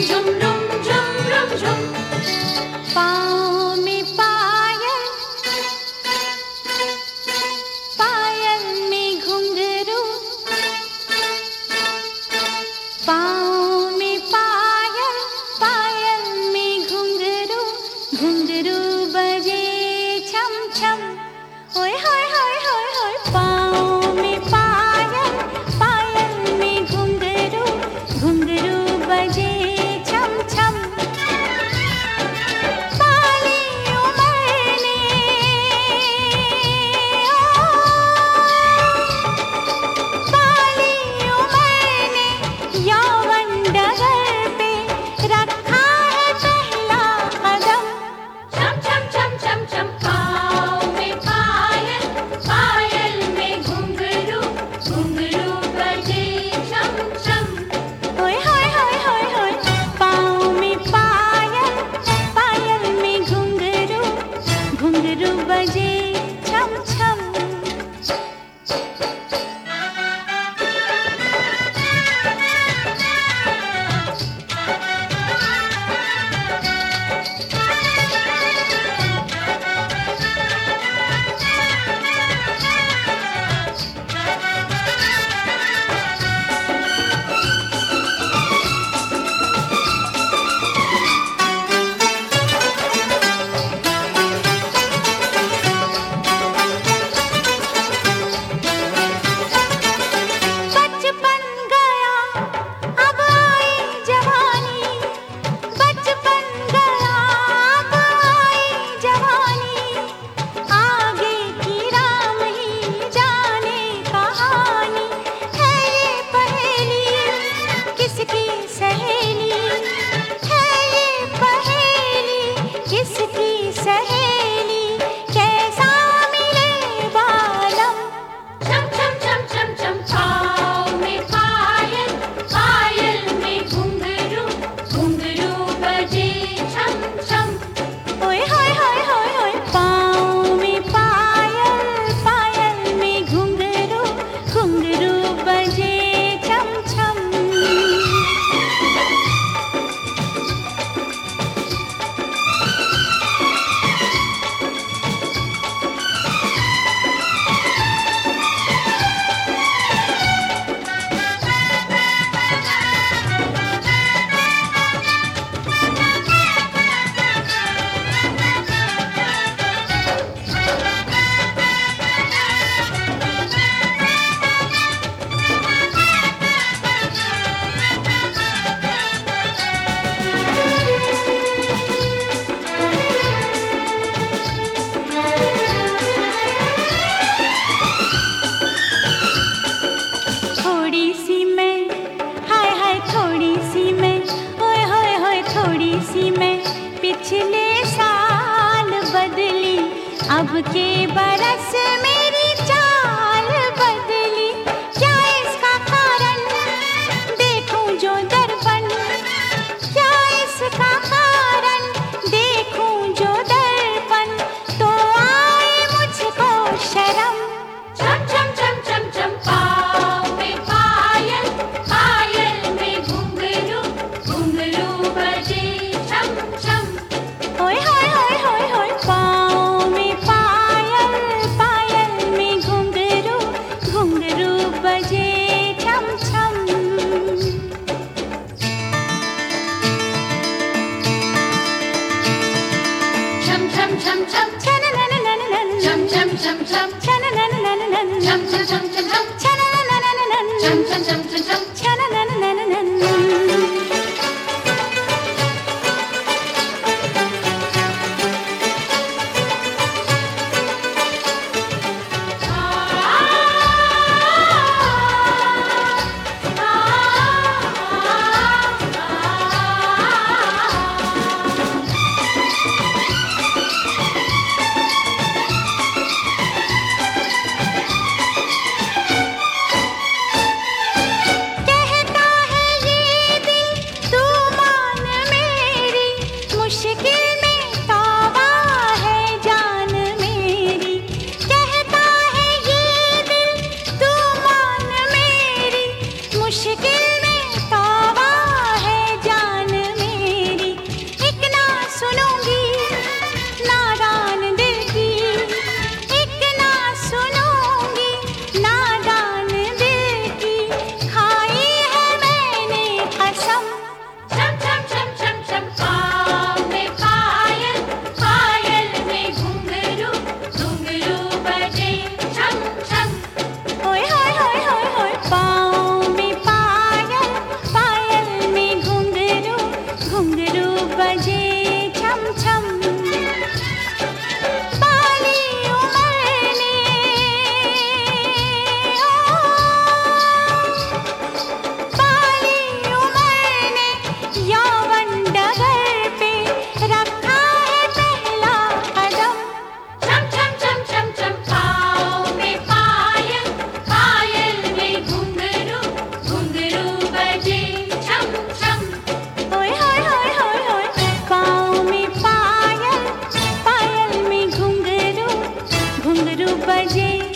झुम रुम झुम रुम झुम। पाँव में पायल, पायल में घुंघरू, पाँव में पायल, पायल में घुंघरू, घुंघरू बजे छम छम। होय होय होय होय होय। पाँव में पायल, पायल में घुंघरू, घुंघरू बजे छम छम। बाली उमर ने, बाली उमर ने यौवन डगर पे रखा है पहला कदम। छम छम छम छम छम। पाँव में पायल, पायल में घुंघरू, घुंघरू बजे छम छम। होय होय होय होय होय। पाँव में पायल, पायल में घुंघरू, घुंघरू बजे छम छम। बचपन गया अब आई जवानी, बचपन गया अब आई जवानी। आगे की राम ही जाने कहानी, है ये पहेली किसकी सहेली, है ये पहेली किसकी सहेली। कैसा मिले बालम। छम छम छम छम छम। पाँव में पायल, पायल में घुंघरू, घुंघरू बजे छम छम। होय होय होय होय होय। पाँव में पायल, पायल में घुंघरू, घुंघरू बजे छम छम। थोड़ी सी मैं, हाय हाय थोड़ी सी मैं, होय होय होय थोड़ी सी मैं पिछले साल बदली, अब के बरस मेरी चाल बदली। क्या इसका कारण देखूं जो दर्पण, क्या इसका कारण देखूं जो दर्पण, तो आए मुझको शर्म। छम छम छम छम छम। पाँव में पायल, पायल में घुंघरू, घुंघरू बजे छम छम। होय होय होय होय होय। पाँव में पायल, पायल में घुंघरू, घुंघरू बजे छम छम। छम छम छम छम। छननननननन, छम छम छम छम। छननननननन, छम छम छम छम छम। छननननननन, छम छम छम छम छम। छननननननन। बजे